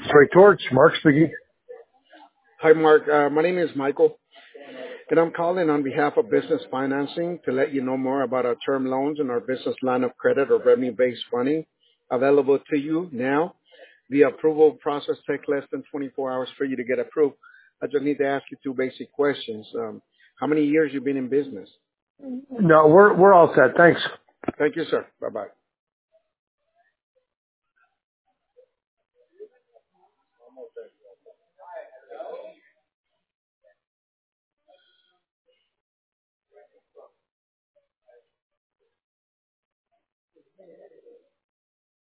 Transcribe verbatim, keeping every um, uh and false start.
Straight Torch, Mark speaking. Hi, Mark. Uh, my name is Michael, and I'm calling on behalf of Business Financing to let you know more about our term loans and our business line of credit or revenue-based funding available to you now. The approval process takes less than twenty-four hours for you to get approved. I just need to ask you two basic questions. Um, how many years you been in business? No, we're we're all set. Thanks. Thank you, sir. Bye-bye.